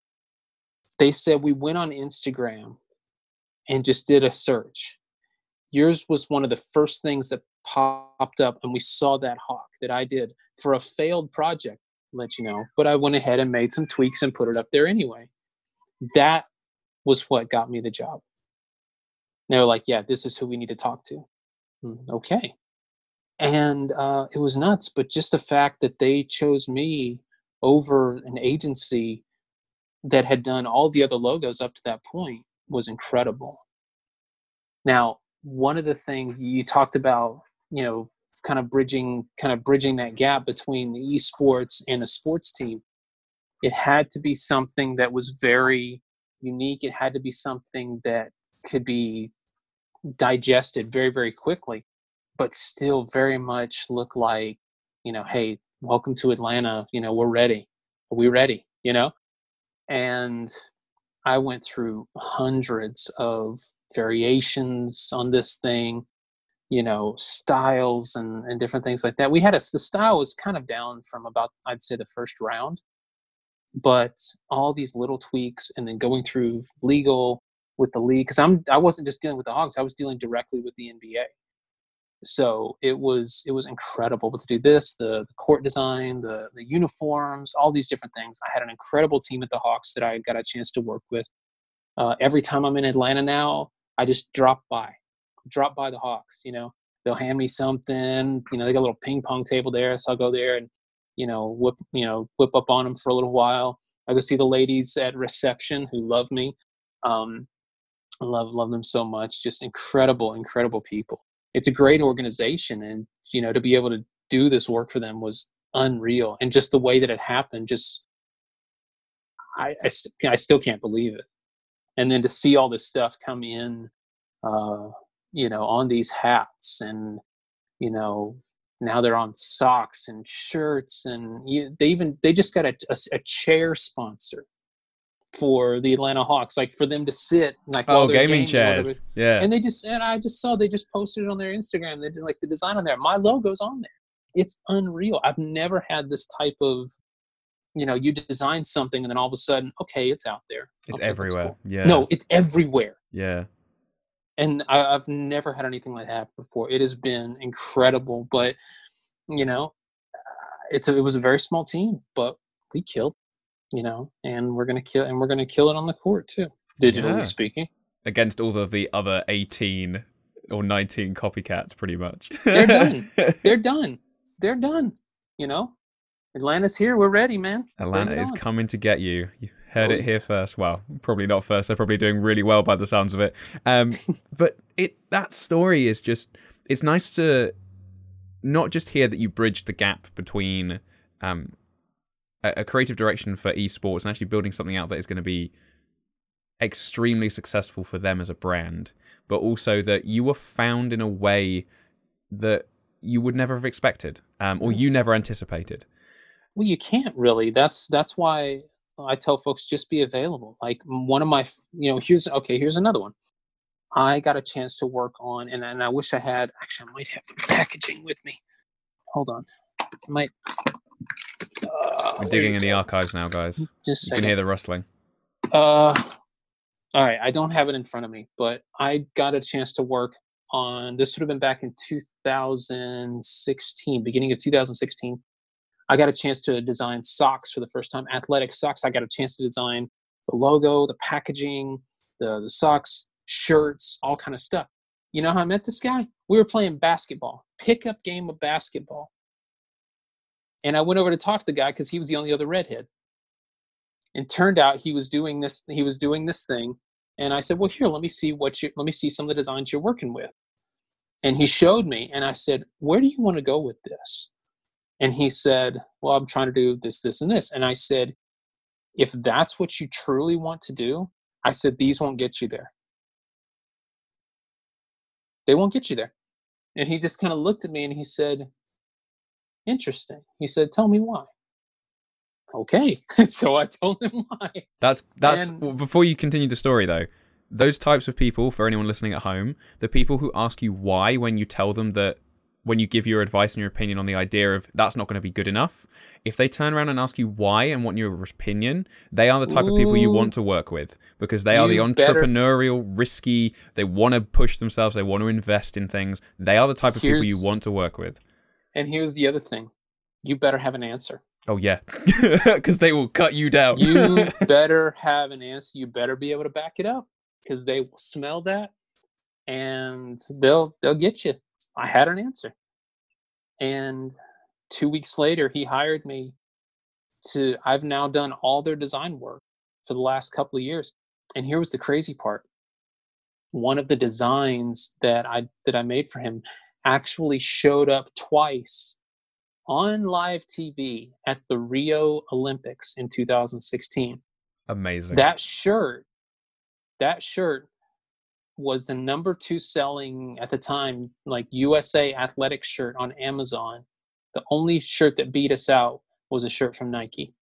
They said, "We went on Instagram and just did a search. Yours was one of the first things that popped up, and we saw that hawk that I did for a failed project, let you know. But I went ahead and made some tweaks and put it up there anyway." That was what got me the job. They were like, "Yeah, this is who we need to talk to." "Mm, okay." And uh, it was nuts, but just the fact that they chose me over an agency that had done all the other logos up to that point was incredible. Now, one of the things you talked about, you know, kind of bridging, kind of bridging that gap between the esports and the sports team, it had to be something that was very unique. It had to be something that could be digested very, very quickly, but still very much look like, you know, hey, welcome to Atlanta. You know, we're ready. Are we ready? You know? And I went through hundreds of variations on this thing, you know, styles and, and different things like that. We had a, the style was kind of down from about, I'd say, the first round, but all these little tweaks and then going through legal with the league. Cause I'm, I wasn't just dealing with the Hogs. I was dealing directly with the N B A. So it was it was incredible to do this, the, the court design, the the uniforms, all these different things. I had an incredible team at the Hawks that I got a chance to work with. Uh, every time I'm in Atlanta now, I just drop by, drop by the Hawks. You know, they'll hand me something. You know, they got a little ping pong table there, so I'll go there and you know whip you know whip up on them for a little while. I go see the ladies at reception who love me. Um, I love love them so much. Just incredible, incredible people. It's a great organization, and you know to be able to do this work for them was unreal. And just the way that it happened, just I I, st- I still can't believe it. And then to see all this stuff come in, uh, you know, on these hats, and you know now they're on socks and shirts, and you, they even they just got a, a, a chair sponsor for the Atlanta Hawks, like for them to sit like Oh, while they're gaming gaming or whatever. chairs. Yeah. And they just and I just saw they just posted it on their Instagram. They did like the design on there. My logo's on there. It's unreal. I've never had this type of You know, you design something and then all of a sudden, okay, it's out there. It's okay, everywhere. cool. Yeah. No, it's everywhere. Yeah. And I, I've never had anything like that before. It has been incredible. But, you know, it's a, it was a very small team, but we killed, you know, and we're going to kill, and we're going to kill it on the court too, digitally Yeah. speaking. Against all of the other eighteen or nineteen copycats, pretty much. They're done. They're done. They're done. You know, Atlanta's here. We're ready, man. Atlanta is coming to get you. You heard oh. it here first. Well, probably not first. They're probably doing really well by the sounds of it. Um, but it that story is just, it's nice to not just hear that you bridged the gap between um, a, a creative direction for esports and actually building something out that is going to be extremely successful for them as a brand, but also that you were found in a way that you would never have expected, um, or you never anticipated. Well, you can't really. That's that's why I tell folks, just be available. Like one of my, you know, here's okay. Here's another one. I got a chance to work on, and, and I wish I had. Actually, I might have the packaging with me. Hold on, I might. Uh, I'm digging in the archives now, guys. Just you can hear the rustling. Uh. All right, I don't have it in front of me, but I got a chance to work on, this would have been back in two thousand sixteen, beginning of two thousand sixteen. I got a chance to design socks for the first time, athletic socks. I got a chance to design the logo, the packaging, the, the socks, shirts, all kind of stuff. You know how I met this guy? We were playing basketball, pickup game of basketball. And I went over to talk to the guy because he was the only other redhead. And turned out he was doing this. He was doing this thing, and I said, "Well, here, let me see what you. Let me see some of the designs you're working with." And he showed me, and I said, "Where do you want to go with this?" And he said, "Well, I'm trying to do this, this, and this." And I said, "If that's what you truly want to do," I said, "these won't get you there. They won't get you there." And he just kind of looked at me and he said, "Interesting." He said, "Tell me why." Okay, so I told him why. That's that's and, well, before you continue the story though. Those types of people, for anyone listening at home, the people who ask you why when you tell them that, when you give your advice and your opinion on the idea of that's not going to be good enough, if they turn around and ask you why and want your opinion, they are the type ooh, of people you want to work with, because they are the entrepreneurial, better, risky, they want to push themselves, they want to invest in things. They are the type of people you want to work with. And here's the other thing. You better have an answer. Oh, yeah, because they will cut you down. You better have an answer. You better be able to back it up, because they will smell that and they'll they'll get you. I had an answer. And two weeks later, he hired me to, I've now done all their design work for the last couple of years. And here was the crazy part. One of the designs that I that I made for him actually showed up twice on live T V at the Rio Olympics in two thousand sixteen. Amazing. That shirt, that shirt was the number two selling at the time, like U S A athletic shirt on Amazon. The only shirt that beat us out was a shirt from Nike.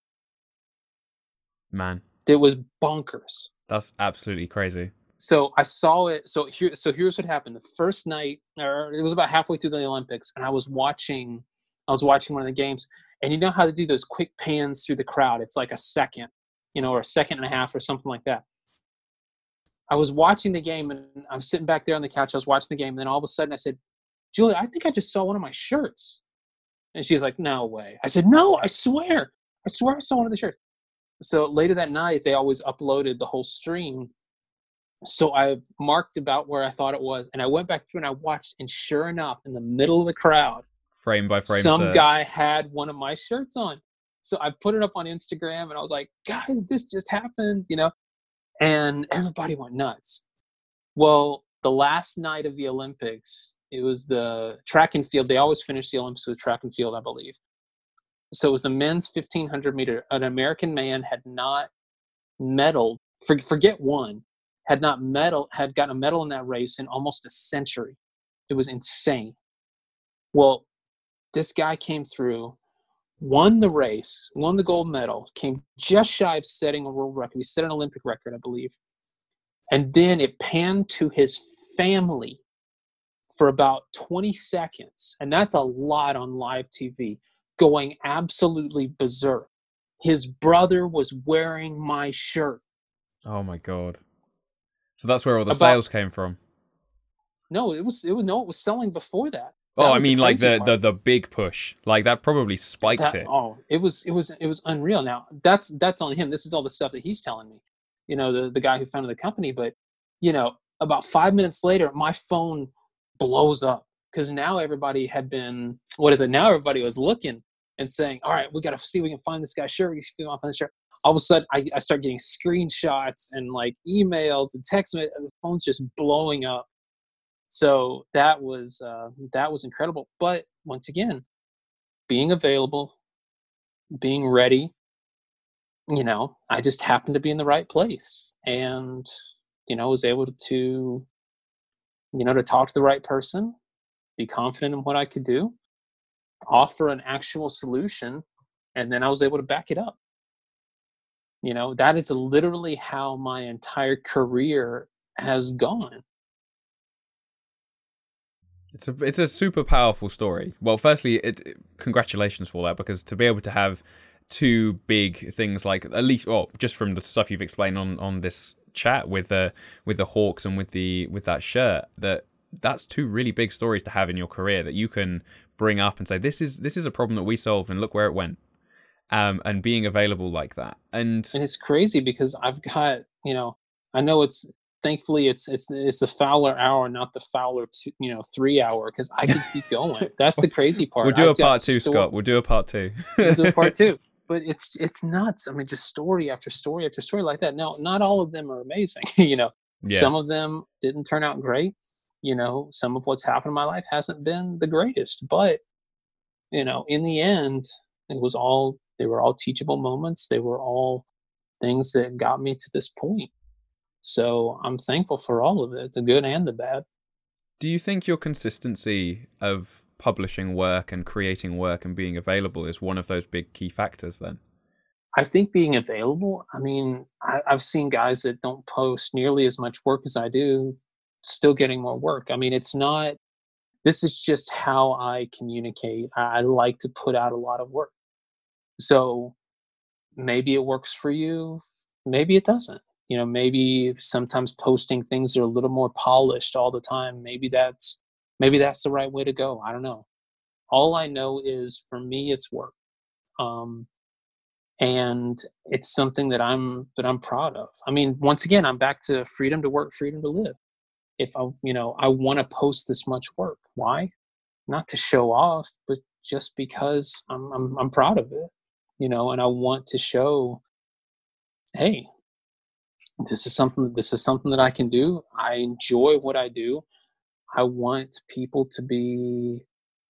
Man. It was bonkers. That's absolutely crazy. So I saw it. So here, so here's what happened. The first night, or it was about halfway through the Olympics, and I was watching I was watching one of the games, and you know how to do those quick pans through the crowd? It's like a second, you know, or a second and a half or something like that. I was watching the game, and I'm sitting back there on the couch. I was watching the game, and then all of a sudden I said, "Julia, I think I just saw one of my shirts." And she's like, "No way." I said, "No, I swear. I swear I saw one of the shirts." So later that night, they always uploaded the whole stream. So I marked about where I thought it was, and I went back through and I watched, and sure enough, in the middle of the crowd, frame by frame, some search. guy had one of my shirts on. So I put it up on Instagram, and I was like, "Guys, this just happened," you know, and everybody went nuts. Well, the last night of the Olympics, it was the track and field. They always finish the Olympics with track and field, I believe. So it was the men's fifteen hundred meter. An American man had not medaled, for, forget one, had not medal, had gotten a medal in that race in almost a century. It was insane. Well, this guy came through, won the race, won the gold medal, came just shy of setting a world record. He set an Olympic record, I believe. And then it panned to his family for about twenty seconds. And that's a lot on live T V, going absolutely berserk. his brother was wearing my shirt. Oh my God. So that's where all the About- sales came from. No, it was it was no, it was selling before that. Oh, That I was mean, like crazy the, part. the the big push, like that probably spiked That- it. Oh, it was it was it was unreal. Now that's that's on him. This is all the stuff that he's telling me. You know, the the guy who founded the company. But you know, about five minutes later, my phone blows up because now everybody had been. What is it? Now everybody was looking and saying, "All right, we got to see if we can find this guy's shirt. We can find this shirt." All of a sudden, I, I start getting screenshots and like emails and text messages, and the phone's just blowing up. So that was uh, that was incredible. But once again, being available, being ready, you know, I just happened to be in the right place, and you know, was able to, you know, to talk to the right person, be confident in what I could do, offer an actual solution, and then I was able to back it up. You know, that is literally how my entire career has gone. It's a it's a super powerful story. Well, firstly, it, it congratulations for that, because to be able to have two big things like, at least, well, just from the stuff you've explained on, on this chat with the with the Hawks and with the with that shirt, that that's two really big stories to have in your career that you can bring up and say, this is this is a problem that we solved and look where it went. Um, and being available like that, and and it's crazy because I've got, you know, I know it's thankfully it's it's it's the Fowler hour, not the Fowler two, you know, three hour, because I can keep going. That's the crazy part. We'll do I've a got part two, sto- Scott. We'll do a part two. We'll do a part two. But it's it's nuts. I mean, just story after story after story like that. Now, not all of them are amazing. you know, Yeah. Some of them didn't turn out great. You know, some of what's happened in my life hasn't been the greatest, but you know, in the end, it was all they were all teachable moments. They were all things that got me to this point. So I'm thankful for all of it, the good and the bad. Do you think your consistency of publishing work and creating work and being available is one of those big key factors then? I think being available, I mean, I, I've seen guys that don't post nearly as much work as I do, still getting more work. I mean, it's not, this is just how I communicate. I, I like to put out a lot of work. So maybe it works for you, maybe it doesn't. You know, maybe sometimes posting things that are a little more polished all the time, maybe that's maybe that's the right way to go. I don't know. All I know is for me it's work. Um and it's something that I'm that I'm proud of. I mean, once again, I'm back to freedom to work, freedom to live. If I, you know, I want to post this much work. Why? Not to show off, but just because I'm I'm I'm proud of it. You know, and I want to show, hey, this is something this is something that I can do. I enjoy what I do. I want people to be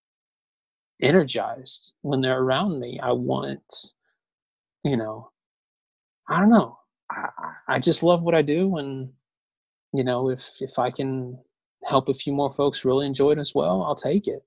energized when they're around me. I want, you know, I don't know. I, I just love what I do, and you know, if if I can help a few more folks really enjoy it as well, I'll take it.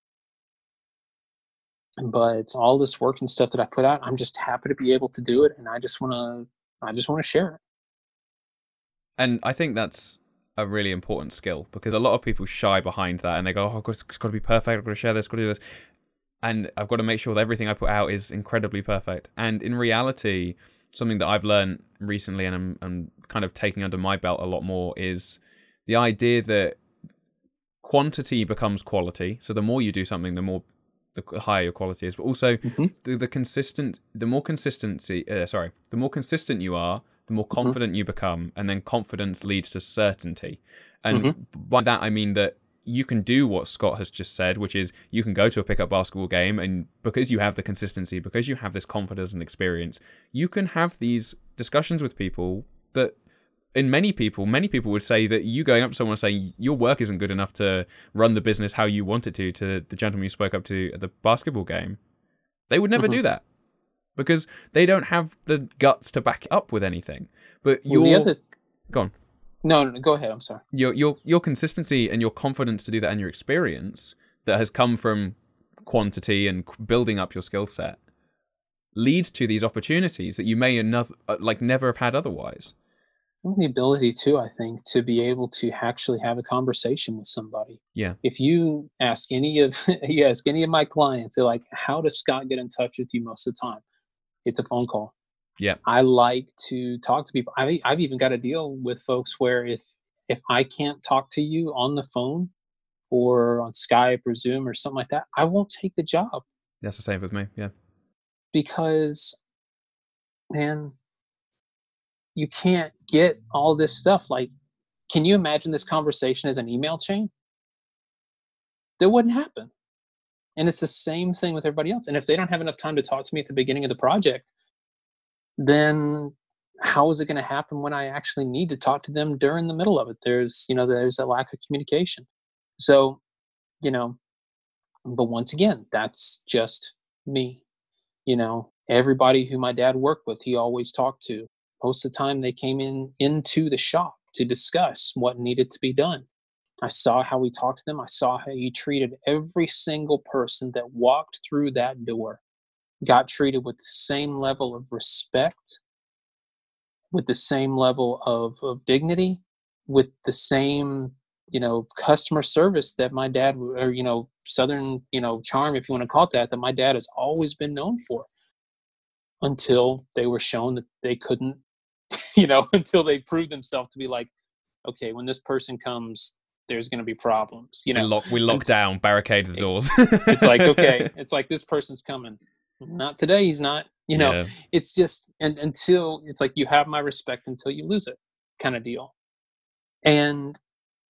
But all this work and stuff that I put out, I'm just happy to be able to do it, and I just want to I just want to share it. And I think that's a really important skill, because a lot of people shy behind that and they go, oh, it's got to be perfect, I've got to share this, got to do this. And I've got to make sure that everything I put out is incredibly perfect. And in reality, something that I've learned recently and I'm, I'm kind of taking under my belt a lot more is the idea that quantity becomes quality. So the more you do something, the more the higher your quality is. But also Mm-hmm. the, the consistent, the more consistency, uh, sorry, the more consistent you are, the more confident mm-hmm. you become, and then confidence leads to certainty. And mm-hmm. by that, I mean that you can do what Scott has just said, which is you can go to a pickup basketball game, and because you have the consistency, because you have this confidence and experience, you can have these discussions with people that in many people, many people would say that you going up to someone and saying your work isn't good enough to run the business how you want it to, to the gentleman you spoke up to at the basketball game, they would never mm-hmm. do that. Because they don't have the guts to back it up with anything. But well, your other... go on. No, no, no, go ahead. I'm sorry. Your your your consistency and your confidence to do that, and your experience that has come from quantity and building up your skill set, leads to these opportunities that you may another like never have had otherwise. The ability too, I think, to be able to actually have a conversation with somebody. Yeah. If you ask any of you ask any of my clients, they're like, "How does Scott get in touch with you most of the time?" it's a phone call. Yeah. I like to talk to people. I, I've even got a deal with folks where if if I can't talk to you on the phone or on Skype or Zoom or something like that, I won't take the job. That's the same with me. Yeah. Because, man, you can't get all this stuff. Like, can you imagine this conversation as an email chain? That wouldn't happen. And it's the same thing with everybody else. And if they don't have enough time to talk to me at the beginning of the project, then how is it going to happen when I actually need to talk to them during the middle of it? There's, you know, there's a lack of communication. So, you know, but once again, that's just me. You know, everybody who my dad worked with, he always talked to. Most of the time they came in into the shop to discuss what needed to be done. I saw how he talked to them. I saw how he treated every single person that walked through that door, got treated with the same level of respect, with the same level of, of dignity, with the same, you know, customer service that my dad, or, you know, Southern, you know, charm, if you want to call it that, that my dad has always been known for, until they were shown that they couldn't, you know, until they proved themselves to be like, okay, when this person comes, there's going to be problems, you know. We lock, we lock down, barricade the doors. It's like, okay, it's like, this person's coming. Not today, he's not, you know. Yeah. It's just, and until, it's like, you have my respect until you lose it kind of deal. And,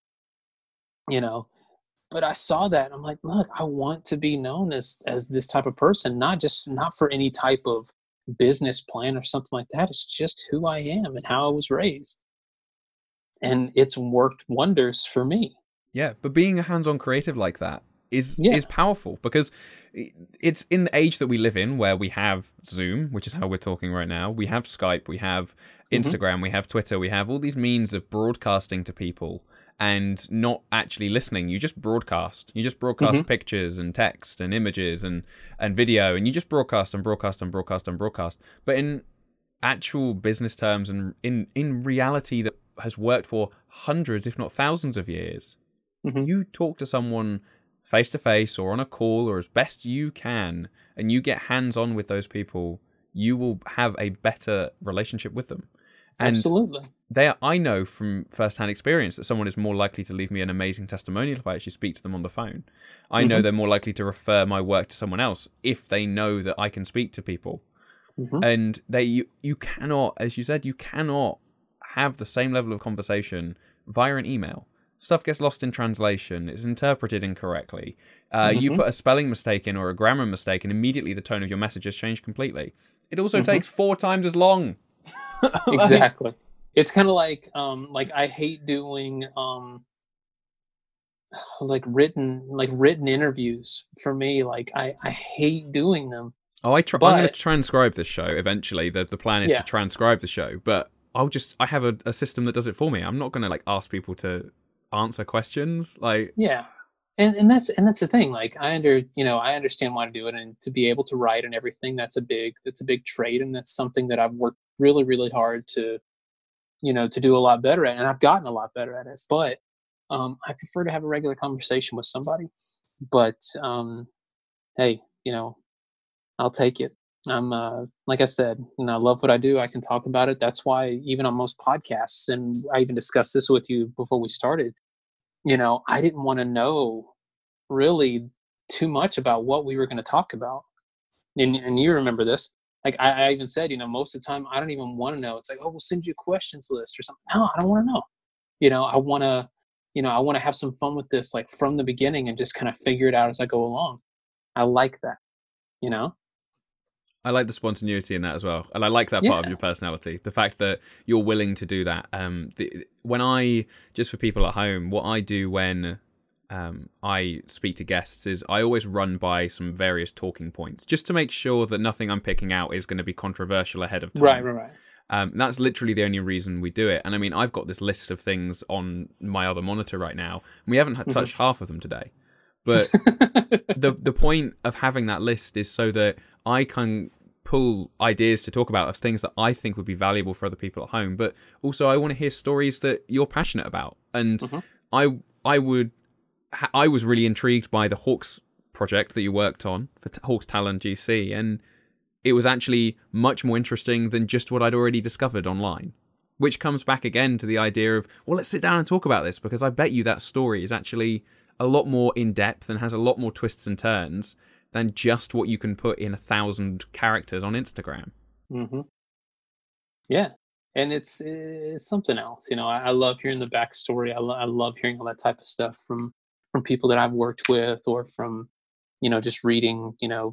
you know, but I saw that, and I'm like, look, I want to be known as as this type of person, not just, not for any type of business plan or something like that. It's just who I am and how I was raised. And it's worked wonders for me. Yeah, but being a hands-on creative like that is Yeah. is powerful, because it's in the age that we live in, where we have Zoom, which is how we're talking right now. We have Skype, we have Instagram, mm-hmm. we have Twitter, we have all these means of broadcasting to people and not actually listening. You just broadcast. You just broadcast mm-hmm. pictures and text and images and, and video, and you just broadcast and broadcast and broadcast and broadcast. But in actual business terms, and in, in reality that has worked for hundreds, if not thousands of years, mm-hmm. you talk to someone face to face or on a call or as best you can, and you get hands on with those people, you will have a better relationship with them. And absolutely. They are, I know from first-hand experience that someone is more likely to leave me an amazing testimonial if I actually speak to them on the phone. I mm-hmm. know they're more likely to refer my work to someone else if they know that I can speak to people. Mm-hmm. And they, you, you cannot, as you said, you cannot have the same level of conversation via an email. Stuff gets lost in translation. It's interpreted incorrectly. Uh, mm-hmm. You put a spelling mistake in or a grammar mistake, and immediately the tone of your message has changed completely. It also mm-hmm. takes four times as long. Exactly. It's kind of like, um, like I hate doing, um, like written, like written interviews for me. Like I, I hate doing them. Oh, I try, but, I'm going to transcribe this show eventually. The the plan is yeah. to transcribe the show, but I'll just, I have a, a system that does it for me. I'm not going to like ask people to answer questions. Like, yeah. And and that's, and that's the thing. Like I under, you know, I understand why to do it, and to be able to write and everything. That's a big, that's a big trait. And that's something that I've worked really, really hard to, you know, to do a lot better at. And I've gotten a lot better at it, but um, I prefer to have a regular conversation with somebody. But um, hey, you know, I'll take it. I'm, uh, like I said, and I love what I do. I can talk about it. That's why even on most podcasts, and I even discussed this with you before we started, you know, I didn't want to know really too much about what we were going to talk about. And, and you remember this. Like I, I even said, you know, most of the time I don't even want to know. It's like, oh, we'll send you a questions list or something. No, I don't want to know. You know, I want to, you know, I want to have some fun with this, like from the beginning, and just kind of figure it out as I go along. I like that, you know? I like the spontaneity in that as well. And I like that yeah. part of your personality. The fact that you're willing to do that. Um, the, when I, just for people at home, what I do when um, I speak to guests is I always run by some various talking points just to make sure that nothing I'm picking out is going to be controversial ahead of time. Right, right, right. Um, that's literally the only reason we do it. And I mean, I've got this list of things on my other monitor right now, and we haven't touched mm-hmm. half of them today. But the the point of having that list is so that I can pull ideas to talk about of things that I think would be valuable for other people at home. But also I want to hear stories that you're passionate about. And mm-hmm. I I would I was really intrigued by the Hawks project that you worked on for Hawks Talon G C, and it was actually much more interesting than just what I'd already discovered online. Which comes back again to the idea of, well, let's sit down and talk about this, because I bet you that story is actually a lot more in-depth and has a lot more twists and turns than just what you can put in a thousand characters on Instagram. Mm-hmm. Yeah. And it's it's something else. You know, I, I love hearing the backstory. I, lo- I love hearing all that type of stuff from, from people that I've worked with, or from, you know, just reading, you know,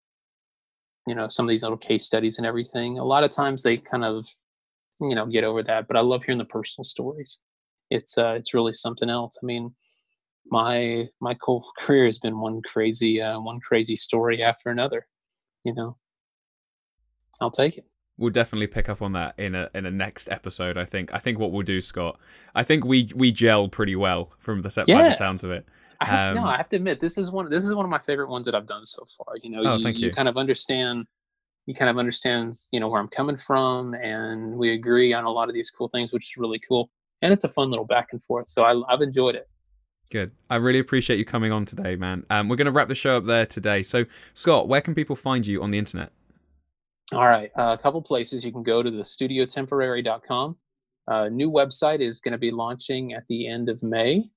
you know, some of these little case studies and everything. A lot of times they kind of, you know, get over that, but I love hearing the personal stories. It's uh, it's really something else. I mean, my my whole career has been one crazy uh, one crazy story after another. You know, I'll take it. We'll definitely pick up on that in a in a next episode. I think. I think what we'll do, Scott. I think we we gel pretty well from the set Yeah. by the sounds of it. I have, no, Um, I have to admit, this is one this is one of my favorite ones that I've done so far. You know, Oh, you, thank you you. kind of understand you kind of understand, you know, where I'm coming from, and we agree on a lot of these cool things, which is really cool. And it's a fun little back and forth. So I, I've enjoyed it. Good. I really appreciate you coming on today, man. Um, we're going to wrap the show up there today. So, Scott, where can people find you on the internet? All right, uh, a couple places you can go to the studio temporary dot com. Uh, new website is going to be launching at the end of May.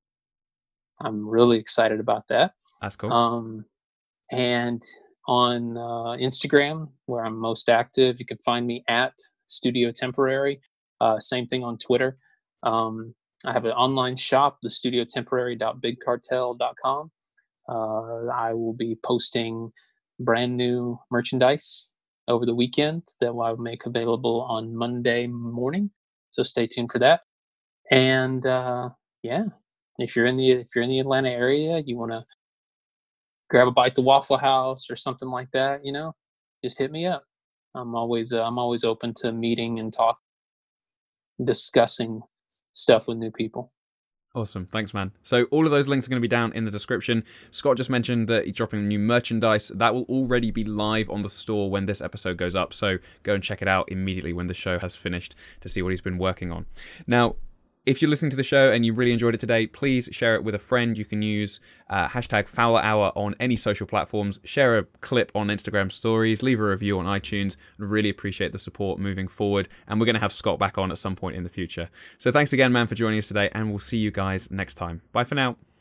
I'm really excited about that. That's cool. Um, and on uh, Instagram, where I'm most active, you can find me at Studio Temporary. Uh, same thing on Twitter. Um, I have an online shop, the studio temporary dot big cartel dot com. Uh, I will be posting brand new merchandise over the weekend that I'll make available on Monday morning. So stay tuned for that. And uh, yeah, if you're in the if you're in the Atlanta area, you want to grab a bite at the Waffle House or something like that, you know, just hit me up. I'm always uh, I'm always open to meeting and talk, discussing stuff with new people. Awesome. Thanks, man. So all of those links are going to be down in the description. Scott just mentioned that he's dropping new merchandise. That will already be live on the store when this episode goes up. So go and check it out immediately when the show has finished to see what he's been working on. Now, if you're listening to the show and you really enjoyed it today, please share it with a friend. You can use uh, hashtag Fowler Hour on any social platforms. Share a clip on Instagram stories. Leave a review on iTunes. Really appreciate the support moving forward. And we're going to have Scott back on at some point in the future. So thanks again, man, for joining us today. And we'll see you guys next time. Bye for now.